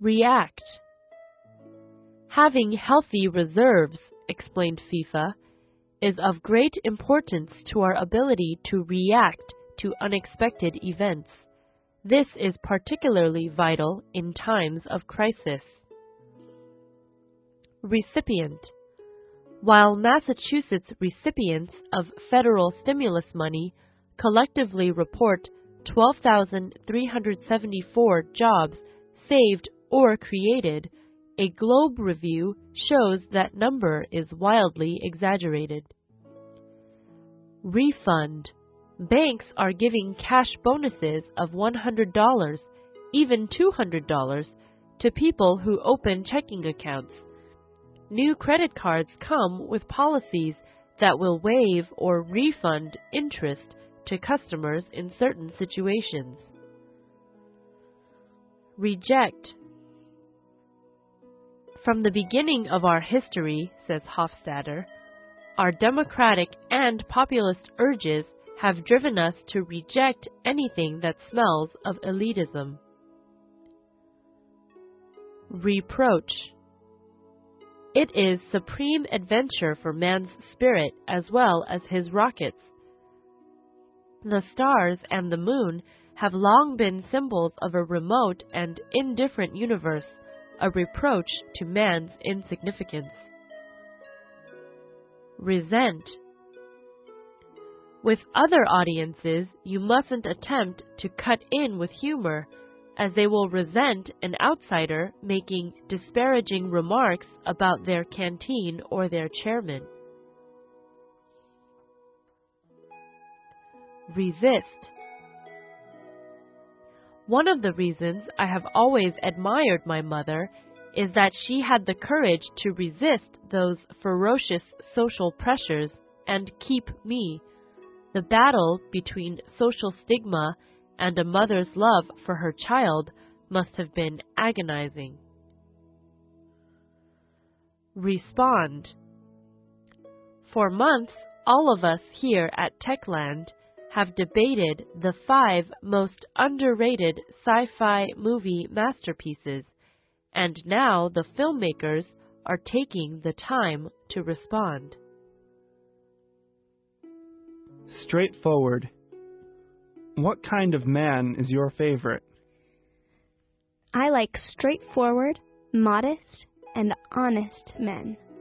React. Having healthy reserves, explained FIFA, is of great importance to our ability to react to unexpected events. This is particularly vital in times of crisis. Recipient. While Massachusetts recipients of federal stimulus money collectively report 12,374 jobs saved or created, a Globe review shows that number is wildly exaggerated. Refund. Banks are giving cash bonuses of $100, even $200, to people who open checking accounts. New credit cards come with policies that will waive or refund interest to customers in certain situations. Reject. From the beginning of our history, says Hofstadter, our democratic and populist urges have driven us to reject anything that smells of elitism. Reproach. It is supreme adventure for man's spirit as well as his rockets. The stars and the moon have long been symbols of a remote and indifferent universe, a reproach to man's insignificance. Resent. With other audiences, you mustn't attempt to cut in with humor, as they will resent an outsider making disparaging remarks about their canteen or their chairman. Resist. One of the reasons I have always admired my mother is that she had the courage to resist those ferocious social pressures and keep me. The battle between social stigma and a mother's love for her child must have been agonizing. Respond. For months, all of us here at Techland have debated the 5 most underrated sci-fi movie masterpieces, and now the filmmakers are taking the time to respond. Straightforward. What kind of man is your favorite? I like straightforward, modest, and honest men.